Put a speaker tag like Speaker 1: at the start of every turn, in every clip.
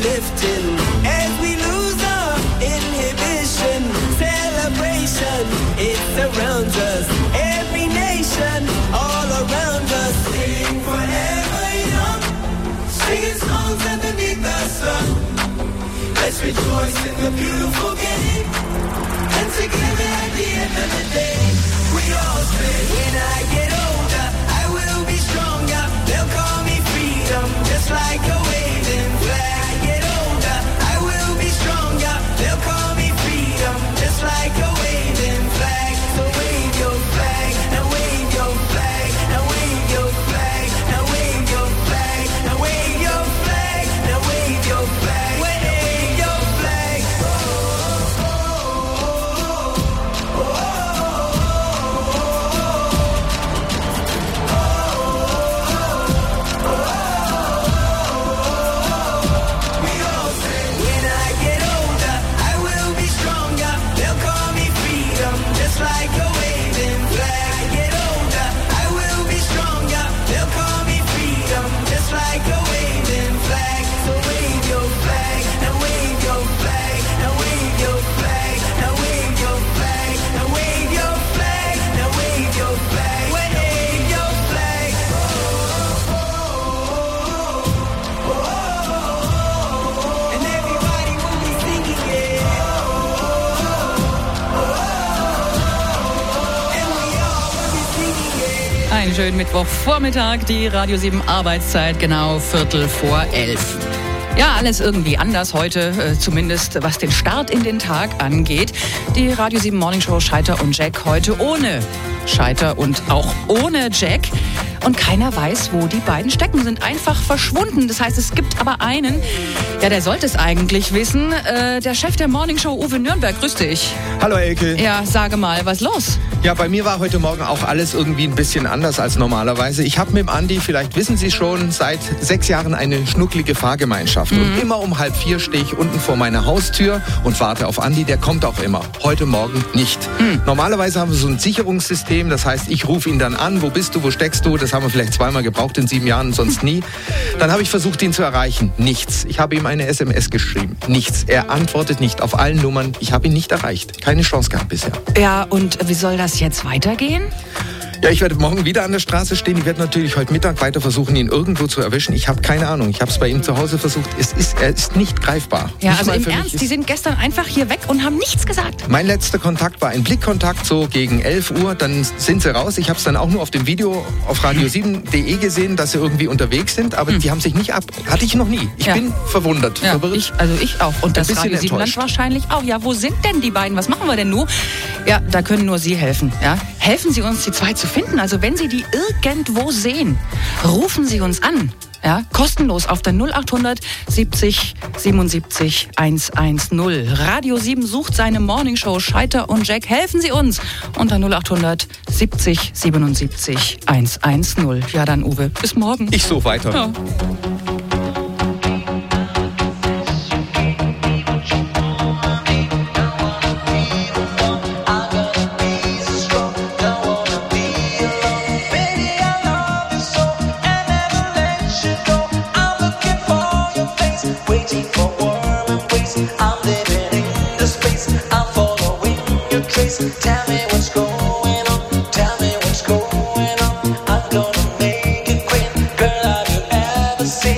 Speaker 1: lifting as we lose our inhibition. Celebration, it surrounds us. Every nation, all around us. Sing forever young, singing songs underneath the sun. Let's rejoice in the beautiful game, and together at the end of the day, we all say, when I get older, I will be stronger. They'll call me freedom, just like a waving flag. I get older, I will be stronger. They'll call me freedom, just like a waving flag. So wave your flag, now wave your flag, now wave your flag, now wave your flag, now wave your flag, now wave your flag, wave your flag.
Speaker 2: Einen schönen Mittwochvormittag, die Radio 7 Arbeitszeit, genau 11:15. Ja, alles irgendwie anders heute, zumindest was den Start in den Tag angeht. Die Radio 7 Morning Show Scheiter und Jack heute ohne Scheiter und auch ohne Jack. Und keiner weiß, wo die beiden stecken, sind einfach verschwunden. Das heißt, es gibt aber einen, ja, der sollte es eigentlich wissen. Der Chef der Morning Show, Uwe Nürnberg, grüß dich.
Speaker 3: Hallo Elke.
Speaker 2: Ja, sage mal, was ist los?
Speaker 3: Ja, bei mir war heute Morgen auch alles irgendwie ein bisschen anders als normalerweise. Ich habe mit dem Andi, vielleicht wissen Sie schon, seit 6 Jahren eine schnucklige Fahrgemeinschaft. Und immer um 3:30 stehe ich unten vor meiner Haustür und warte auf Andi, der kommt auch immer. Heute Morgen nicht. Normalerweise haben wir so ein Sicherungssystem, das heißt, ich rufe ihn dann an, wo bist du, wo steckst du? Das haben wir vielleicht zweimal gebraucht in 7 Jahren, sonst nie. Dann habe ich versucht, ihn zu erreichen. Nichts. Ich habe ihm eine SMS geschrieben. Nichts. Er antwortet nicht auf allen Nummern. Ich habe ihn nicht erreicht. Keine Chance gehabt bisher.
Speaker 2: Ja, und wie soll das jetzt weitergehen?
Speaker 3: Ja, ich werde morgen wieder an der Straße stehen. Ich werde natürlich heute Mittag weiter versuchen, ihn irgendwo zu erwischen. Ich habe keine Ahnung. Ich habe es bei ihm zu Hause versucht. Er ist nicht greifbar.
Speaker 2: Ja,
Speaker 3: nicht
Speaker 2: also im Ernst, die sind gestern einfach hier weg und haben nichts gesagt.
Speaker 3: Mein letzter Kontakt war ein Blickkontakt, so gegen 11 Uhr. Dann sind sie raus. Ich habe es dann auch nur auf dem Video auf radio7.de gesehen, dass sie irgendwie unterwegs sind. Aber die haben sich nicht Hatte ich noch nie. Ich bin verwundert.
Speaker 2: Ja, ich auch. Und das Radio 7 Land
Speaker 3: enttäuscht.
Speaker 2: wahrscheinlich auch. Ja, wo sind denn die beiden? Was machen wir denn nur? Ja, da können nur Sie helfen. Ja? Helfen Sie uns, die zwei zu finden. Also wenn Sie die irgendwo sehen, rufen Sie uns an. Ja, kostenlos auf der 0800 70 77 110. Radio 7 sucht seine Morningshow Scheiter und Jack. Helfen Sie uns unter 0800 70 77 110. Ja, dann Uwe, bis morgen.
Speaker 3: Ich suche weiter.
Speaker 2: Ja.
Speaker 1: Tell me what's going on, tell me what's going on. I'm gonna make it quick. Girl, have you ever seen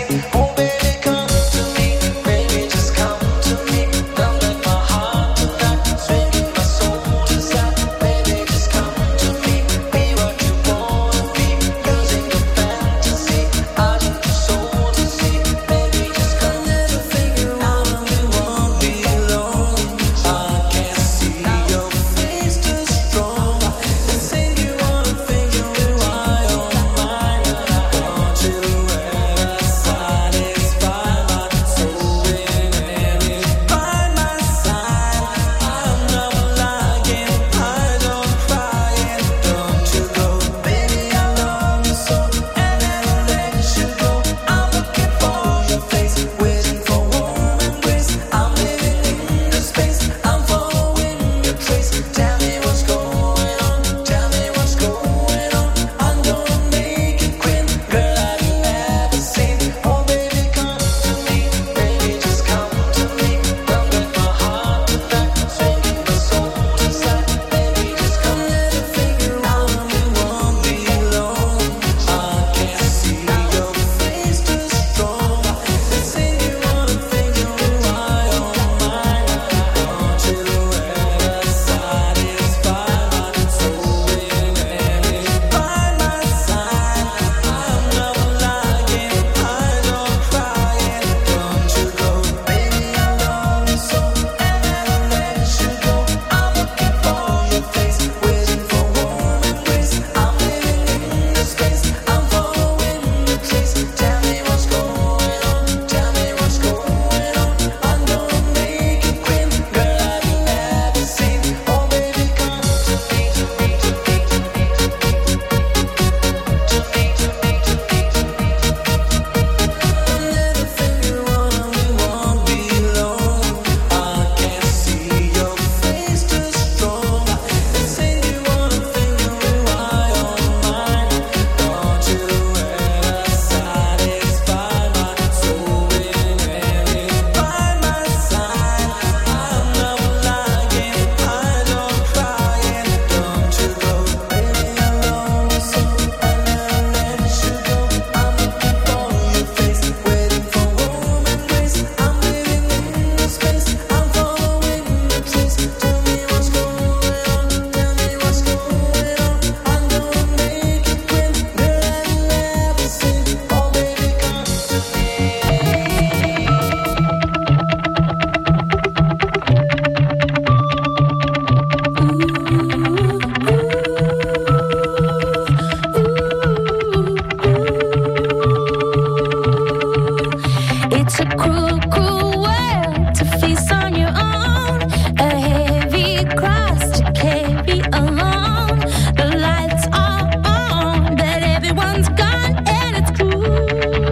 Speaker 4: cruel, cruel world to face on your own. A heavy cross to carry alone. The lights are on, but everyone's gone, and it's cool.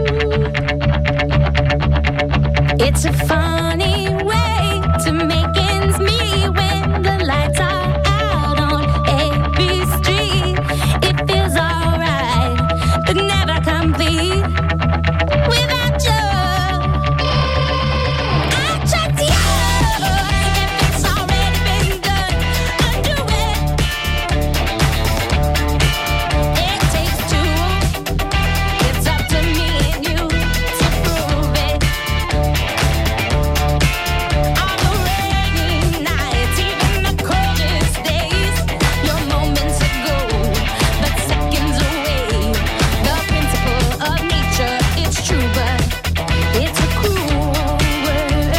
Speaker 4: It's a funny way to make ends meet when the lights are out on every street. It feels alright, but never complete without you. I trust you. If it's already been done, undo it. It takes two. It's up to me and you to prove it. On the rainy nights, even the coldest days, your moments ago, but seconds away. The principle of nature, it's true, but it's a cruel world.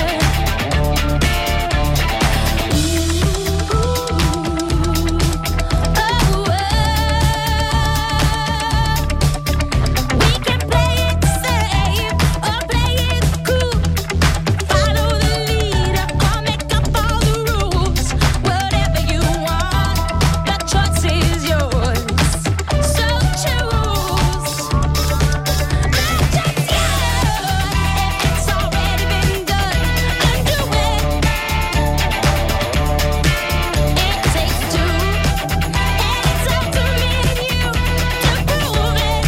Speaker 4: We can play it safe or play it cool. Follow the leader or make up all the rules. Whatever you want, the choice is yours. So choose. Not just you. If it's already been done, undo it. It takes two, and it's up to me and you to prove it.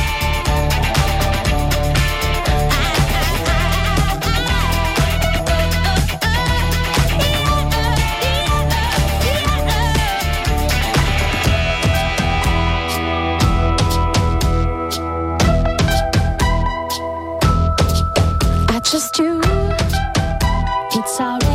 Speaker 4: I trust you. It's alright.